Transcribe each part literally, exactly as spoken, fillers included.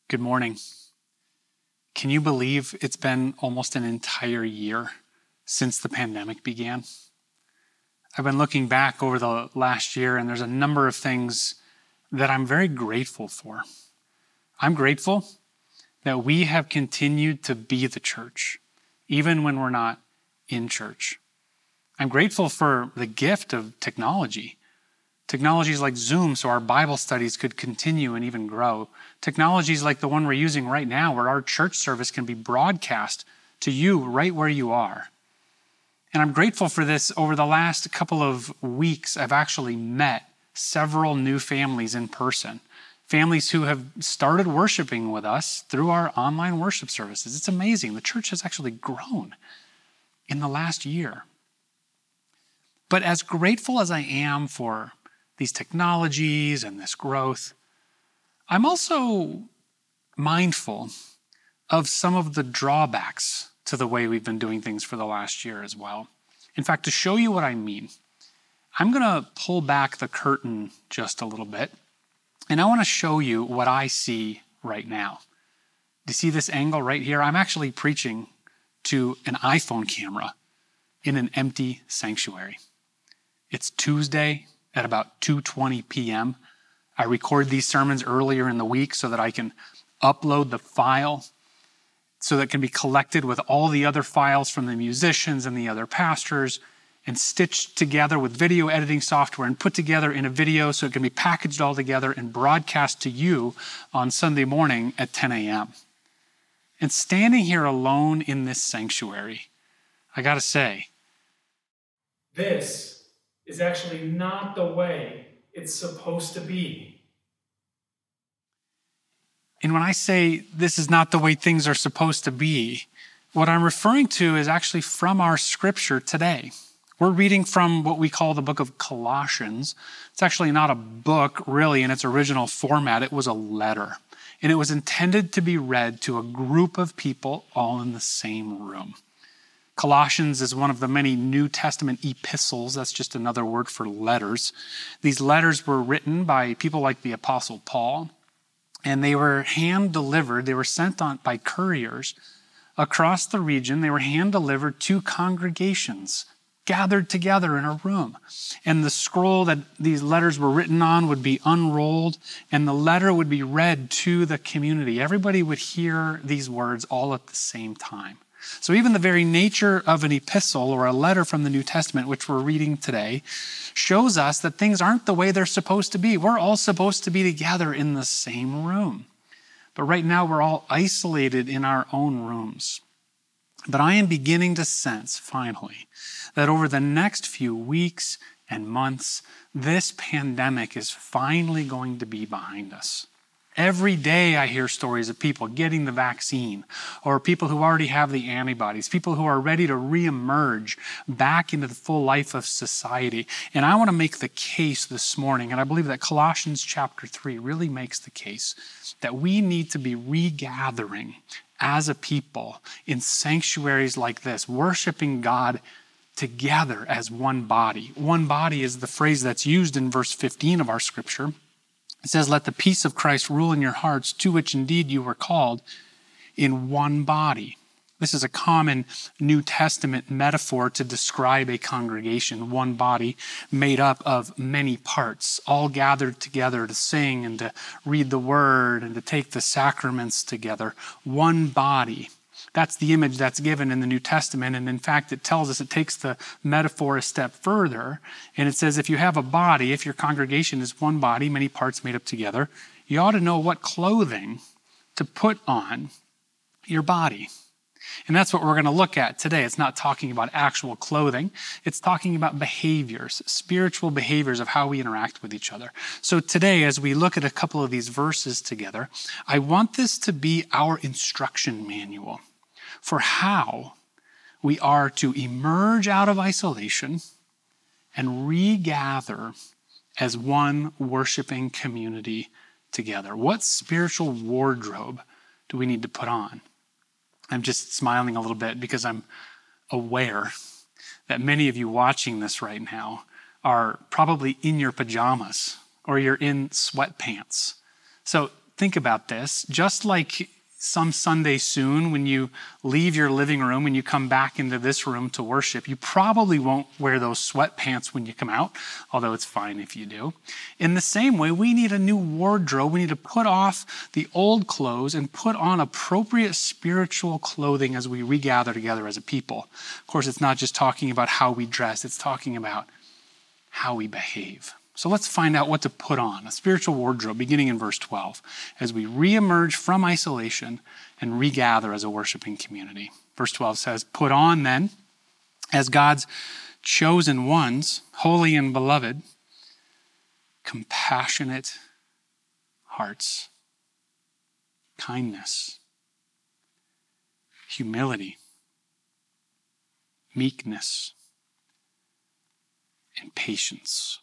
Good morning. Can you believe it's been almost an entire year since the pandemic began? I've been looking back over the last year, and there's a number of things that I'm very grateful for. I'm grateful that we have continued to be the church, even when we're not in church. I'm grateful for the gift of technology. Technologies like Zoom, so our Bible studies could continue and even grow. Technologies like the one we're using right now, where our church service can be broadcast to you right where you are. And I'm grateful for this. Over the last couple of weeks, I've actually met several new families in person. Families who have started worshiping with us through our online worship services. It's amazing. The church has actually grown in the last year. But as grateful as I am for these technologies and this growth, I'm also mindful of some of the drawbacks to the way we've been doing things for the last year as well. In fact, to show you what I mean, I'm going to pull back the curtain just a little bit, and I want to show you what I see right now. Do you see this angle right here? I'm actually preaching to an iPhone camera in an empty sanctuary. It's Tuesday at about two twenty p.m. I record these sermons earlier in the week so that I can upload the file so that it can be collected with all the other files from the musicians and the other pastors and stitched together with video editing software and put together in a video so it can be packaged all together and broadcast to you on Sunday morning at ten a.m. And standing here alone in this sanctuary, I gotta say, this is actually not the way it's supposed to be. And when I say this is not the way things are supposed to be, what I'm referring to is actually from our scripture today. We're reading from what we call the book of Colossians. It's actually not a book, really, in its original format. It was a letter. And it was intended to be read to a group of people all in the same room. Colossians is one of the many New Testament epistles. That's just another word for letters. These letters were written by people like the Apostle Paul, and they were hand-delivered. They were sent on by couriers across the region. They were hand-delivered to congregations gathered together in a room. And the scroll that these letters were written on would be unrolled, and the letter would be read to the community. Everybody would hear these words all at the same time. So even the very nature of an epistle or a letter from the New Testament, which we're reading today, shows us that things aren't the way they're supposed to be. We're all supposed to be together in the same room. But right now we're all isolated in our own rooms. But I am beginning to sense, finally, that over the next few weeks and months, this pandemic is finally going to be behind us. Every day I hear stories of people getting the vaccine or people who already have the antibodies, people who are ready to reemerge back into the full life of society. And I want to make the case this morning, and I believe that Colossians chapter three really makes the case that we need to be regathering as a people in sanctuaries like this, worshiping God together as one body. One body is the phrase that's used in verse fifteen of our scripture. It says, let the peace of Christ rule in your hearts, to which indeed you were called, in one body. This is a common New Testament metaphor to describe a congregation, one body made up of many parts, all gathered together to sing and to read the word and to take the sacraments together. One body. That's the image that's given in the New Testament. And in fact, it tells us, it takes the metaphor a step further. And it says, if you have a body, if your congregation is one body, many parts made up together, you ought to know what clothing to put on your body. And that's what we're going to look at today. It's not talking about actual clothing. It's talking about behaviors, spiritual behaviors of how we interact with each other. So today, as we look at a couple of these verses together, I want this to be our instruction manual for how we are to emerge out of isolation and regather as one worshiping community together. What spiritual wardrobe do we need to put on? I'm just smiling a little bit because I'm aware that many of you watching this right now are probably in your pajamas or you're in sweatpants. So think about this. Just like some Sunday soon, when you leave your living room and you come back into this room to worship, you probably won't wear those sweatpants when you come out, although it's fine if you do. In the same way, we need a new wardrobe. We need to put off the old clothes and put on appropriate spiritual clothing as we regather together as a people. Of course, it's not just talking about how we dress, it's talking about how we behave. So let's find out what to put on, a spiritual wardrobe, beginning in verse twelve, as we reemerge from isolation and regather as a worshiping community. Verse twelve says, "Put on then, as God's chosen ones, holy and beloved, compassionate hearts, kindness, humility, meekness, and patience."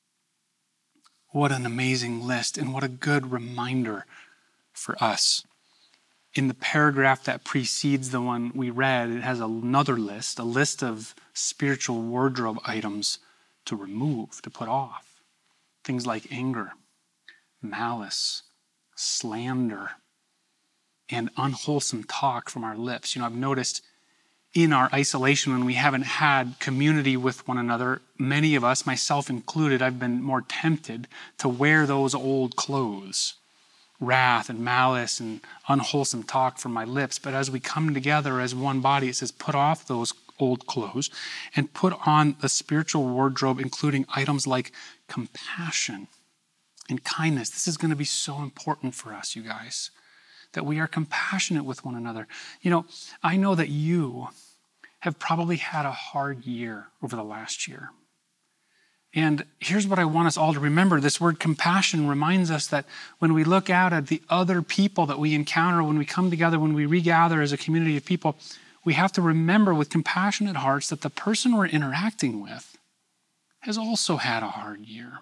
What an amazing list, and what a good reminder for us. In the paragraph that precedes the one we read, it has another list, a list of spiritual wardrobe items to remove, to put off. Things like anger, malice, slander, and unwholesome talk from our lips. You know, I've noticed in our isolation, when we haven't had community with one another, many of us, myself included, I've been more tempted to wear those old clothes, wrath and malice and unwholesome talk from my lips. But as we come together as one body, it says, put off those old clothes and put on the spiritual wardrobe, including items like compassion and kindness. This is going to be so important for us, you guys, that we are compassionate with one another. You know, I know that you have probably had a hard year over the last year. And here's what I want us all to remember. This word compassion reminds us that when we look out at the other people that we encounter, when we come together, when we regather as a community of people, we have to remember with compassionate hearts that the person we're interacting with has also had a hard year.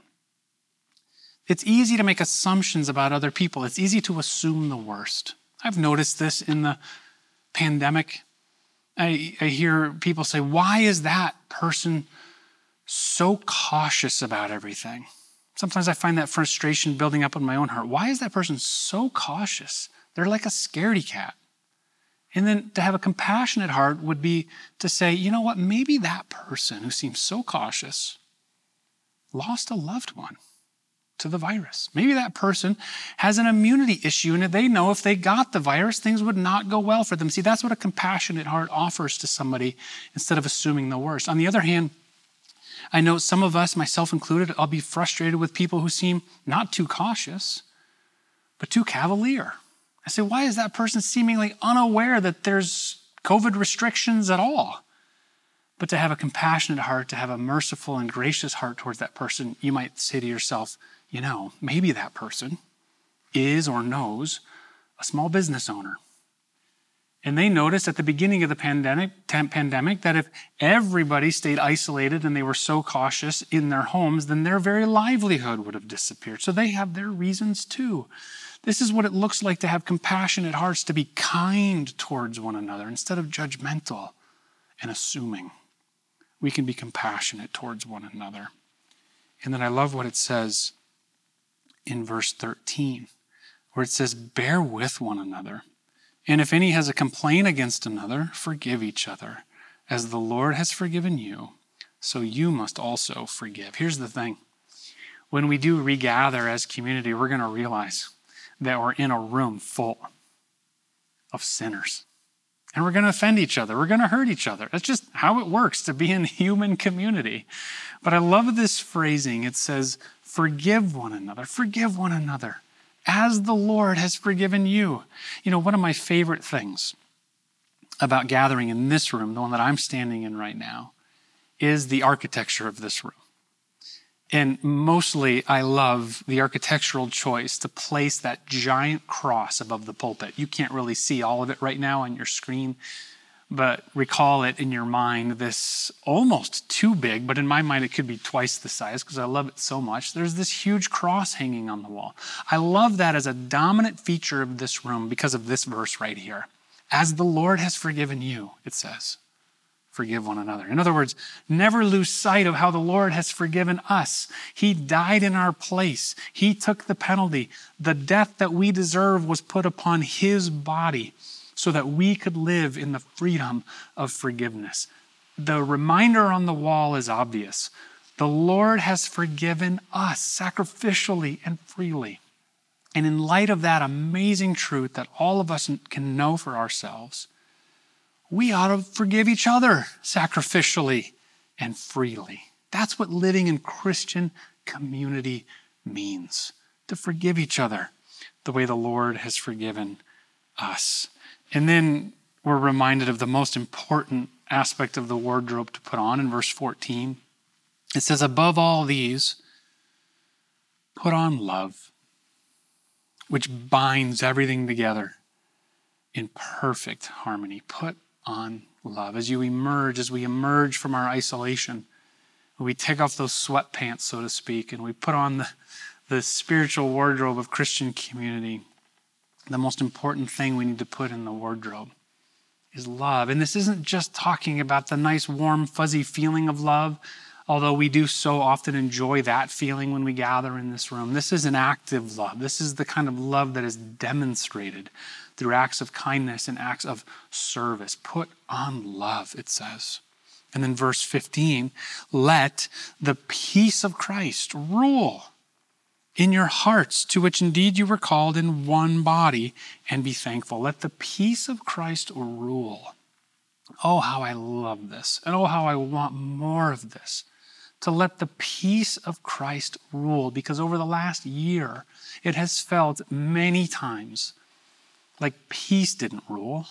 It's easy to make assumptions about other people. It's easy to assume the worst. I've noticed this in the pandemic. I, I hear people say, why is that person so cautious about everything? Sometimes I find that frustration building up in my own heart. Why is that person so cautious? They're like a scaredy cat. And then to have a compassionate heart would be to say, you know what, maybe that person who seems so cautious lost a loved one to the virus. Maybe that person has an immunity issue, and they know if they got the virus, things would not go well for them. See, that's what a compassionate heart offers to somebody instead of assuming the worst. On the other hand, I know some of us, myself included, I'll be frustrated with people who seem not too cautious, but too cavalier. I say, why is that person seemingly unaware that there's COVID restrictions at all? But to have a compassionate heart, to have a merciful and gracious heart towards that person, you might say to yourself, you know, maybe that person is or knows a small business owner. And they noticed at the beginning of the pandemic, pandemic that if everybody stayed isolated and they were so cautious in their homes, then their very livelihood would have disappeared. So they have their reasons too. This is what it looks like to have compassionate hearts, to be kind towards one another instead of judgmental and assuming. We can be compassionate towards one another. And then I love what it says in verse thirteen, where it says, bear with one another. And if any has a complaint against another, forgive each other. As the Lord has forgiven you, so you must also forgive. Here's the thing. When we do regather as community, we're going to realize that we're in a room full of sinners. And we're going to offend each other. We're going to hurt each other. That's just how it works to be in human community. But I love this phrasing. It says, forgive one another. Forgive one another as the Lord has forgiven you. You know, one of my favorite things about gathering in this room, the one that I'm standing in right now, is the architecture of this room. And mostly I love the architectural choice to place that giant cross above the pulpit. You can't really see all of it right now on your screen, but recall it in your mind, this almost too big, but in my mind it could be twice the size because I love it so much. There's this huge cross hanging on the wall. I love that as a dominant feature of this room because of this verse right here. As the Lord has forgiven you, it says, forgive one another. In other words, never lose sight of how the Lord has forgiven us. He died in our place. He took the penalty. The death that we deserve was put upon his body so that we could live in the freedom of forgiveness. The reminder on the wall is obvious. The Lord has forgiven us sacrificially and freely. And in light of that amazing truth that all of us can know for ourselves, we ought to forgive each other sacrificially and freely. That's what living in Christian community means, to forgive each other the way the Lord has forgiven us. And then we're reminded of the most important aspect of the wardrobe to put on in verse fourteen. It says, above all these, put on love, which binds everything together in perfect harmony. Put on love. As you emerge, as we emerge from our isolation, we take off those sweatpants, so to speak, and we put on the, the spiritual wardrobe of Christian community, the most important thing we need to put in the wardrobe is love. And this isn't just talking about the nice, warm, fuzzy feeling of love, although we do so often enjoy that feeling when we gather in this room. This is an active love. This is the kind of love that is demonstrated through acts of kindness and acts of service. Put on love, it says. And then verse fifteen, let the peace of Christ rule in your hearts, to which indeed you were called in one body, and be thankful. Let the peace of Christ rule. Oh, how I love this. And oh, how I want more of this. To let the peace of Christ rule, because over the last year, it has felt many times like peace didn't rule.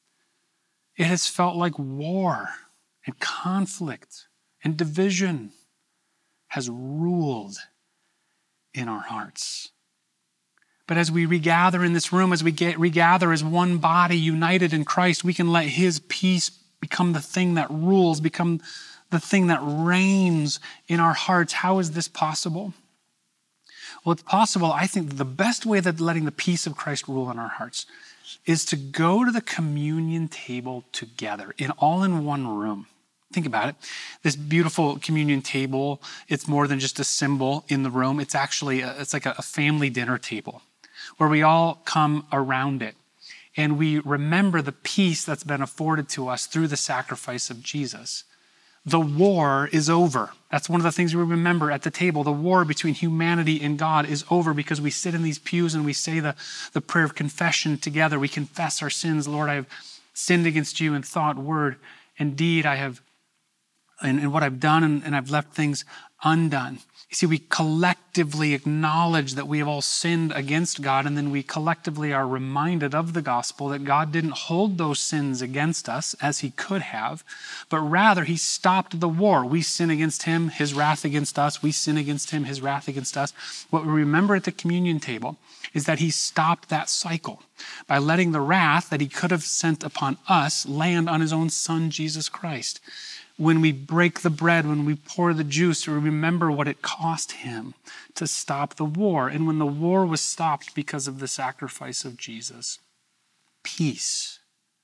It has felt like war and conflict and division has ruled in our hearts. But as we regather in this room, as we get regather as one body united in Christ, we can let his peace become the thing that rules, become the thing that reigns in our hearts. How is this possible? Well, it's possible, I think, the best way that letting the peace of Christ rule in our hearts is to go to the communion table together, in all in one room. Think about it. This beautiful communion table, it's more than just a symbol in the room. It's actually, a, it's like a, a family dinner table where we all come around it and we remember the peace that's been afforded to us through the sacrifice of Jesus. The war is over. That's one of the things we remember at the table. The war between humanity and God is over because we sit in these pews and we say the, the prayer of confession together. We confess our sins. Lord, I have sinned against you in thought, word, and deed. I have, and, and what I've done, and, and I've left things undone. You see, we collectively acknowledge that we have all sinned against God, and then we collectively are reminded of the gospel that God didn't hold those sins against us as he could have, but rather he stopped the war. We sin against him, his wrath against us. We sin against him, his wrath against us. What we remember at the communion table is that he stopped that cycle by letting the wrath that he could have sent upon us land on his own son, Jesus Christ. When we break the bread, when we pour the juice, we remember what it cost him to stop the war. And when the war was stopped because of the sacrifice of Jesus, peace,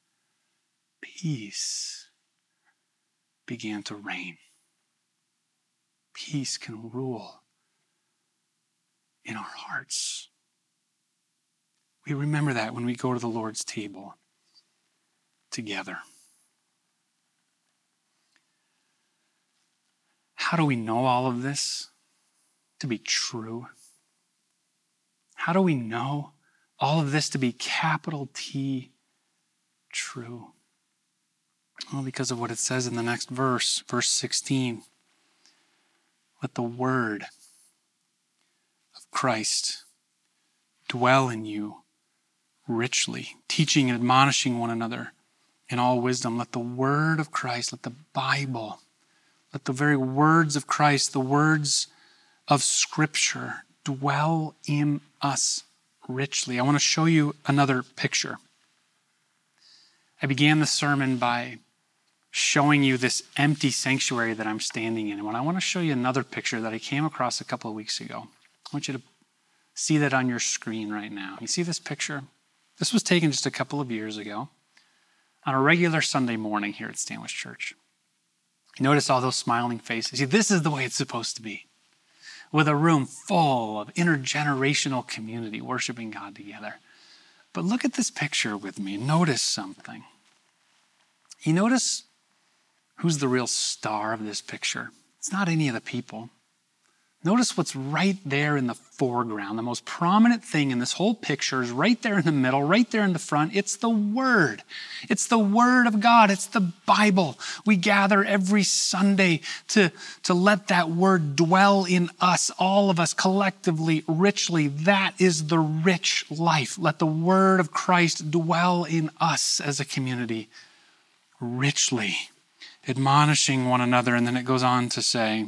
peace began to reign. Peace can rule in our hearts. We remember that when we go to the Lord's table together. How do we know all of this to be true? How do we know all of this to be capital T true? Well, because of what it says in the next verse, verse sixteen. Let the word of Christ dwell in you richly, teaching and admonishing one another in all wisdom. Let the word of Christ, let the Bible, let the very words of Christ, the words of Scripture, dwell in us richly. I want to show you another picture. I began the sermon by showing you this empty sanctuary that I'm standing in. And I want to show you another picture that I came across a couple of weeks ago. I want you to see that on your screen right now. You see this picture? This was taken just a couple of years ago on a regular Sunday morning here at Stanwich Church. Notice all those smiling faces. See, this is the way it's supposed to be, with a room full of intergenerational community worshiping God together. But look at this picture with me. Notice something. You notice who's the real star of this picture? It's not any of the people. Notice what's right there in the foreground. The most prominent thing in this whole picture is right there in the middle, right there in the front. It's the Word. It's the Word of God. It's the Bible. We gather every Sunday to, to let that Word dwell in us, all of us collectively, richly. That is the rich life. Let the Word of Christ dwell in us as a community richly, admonishing one another. And then it goes on to say,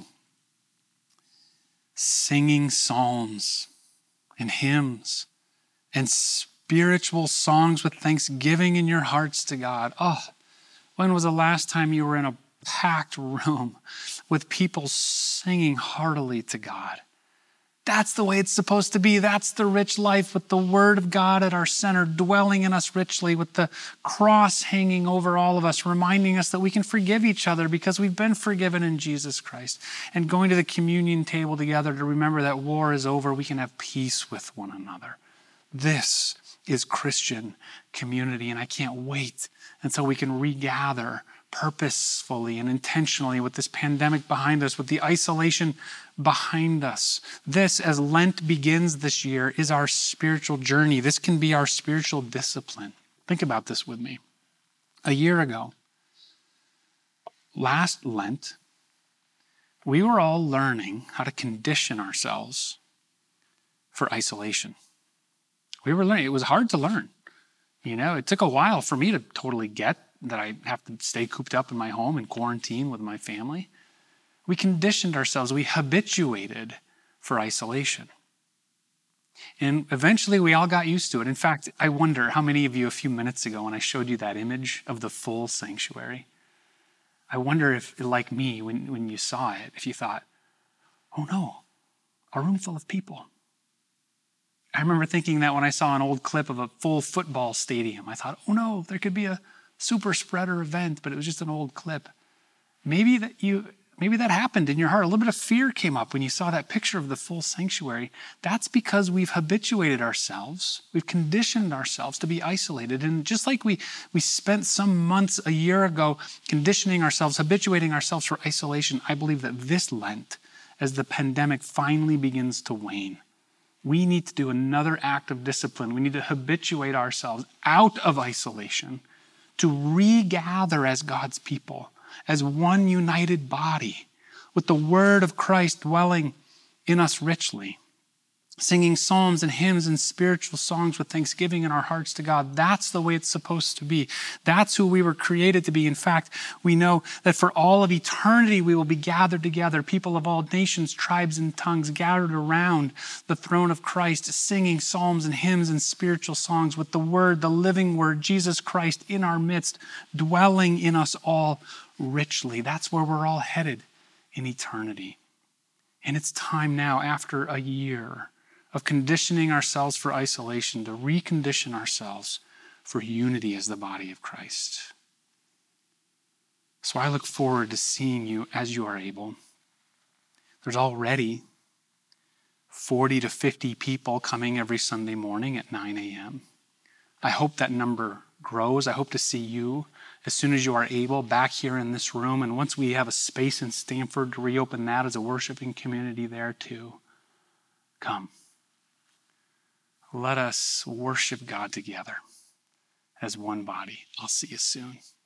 singing psalms and hymns and spiritual songs with thanksgiving in your hearts to God. Oh, when was the last time you were in a packed room with people singing heartily to God? That's the way it's supposed to be. That's the rich life, with the Word of God at our center, dwelling in us richly, with the cross hanging over all of us, reminding us that we can forgive each other because we've been forgiven in Jesus Christ. And going to the communion table together to remember that war is over, we can have peace with one another. This is Christian community, and I can't wait until we can regather purposefully and intentionally with this pandemic behind us, with the isolation behind us. This, as Lent begins this year, is our spiritual journey. This can be our spiritual discipline. Think about this with me. A year ago, last Lent, we were all learning how to condition ourselves for isolation. We were learning. It was hard to learn. You know, it took a while for me to totally get that I have to stay cooped up in my home and quarantine with my family. We conditioned ourselves. We habituated for isolation. And eventually we all got used to it. In fact, I wonder how many of you a few minutes ago when I showed you that image of the full sanctuary, I wonder if, like me, when, when you saw it, if you thought, oh no, a room full of people. I remember thinking that when I saw an old clip of a full football stadium. I thought, oh no, there could be a super spreader event, but it was just an old clip. Maybe that you, maybe that happened in your heart. A little bit of fear came up when you saw that picture of the full sanctuary. That's because we've habituated ourselves. We've conditioned ourselves to be isolated. And just like we, we spent some months a year ago conditioning ourselves, habituating ourselves for isolation, I believe that this Lent, as the pandemic finally begins to wane, we need to do another act of discipline. We need to habituate ourselves out of isolation to regather as God's people, as one united body, with the Word of Christ dwelling in us richly, singing psalms and hymns and spiritual songs with thanksgiving in our hearts to God. That's the way it's supposed to be. That's who we were created to be. In fact, we know that for all of eternity, we will be gathered together, people of all nations, tribes, and tongues, gathered around the throne of Christ, singing psalms and hymns and spiritual songs with the Word, the living Word, Jesus Christ in our midst, dwelling in us all richly. That's where we're all headed in eternity. And it's time now, after a year of conditioning ourselves for isolation, to recondition ourselves for unity as the body of Christ. So I look forward to seeing you as you are able. There's already forty to fifty people coming every Sunday morning at nine a.m. I hope that number grows. I hope to see you as soon as you are able back here in this room. And once we have a space in Stamford to reopen that as a worshiping community there too, come. Let us worship God together as one body. I'll see you soon.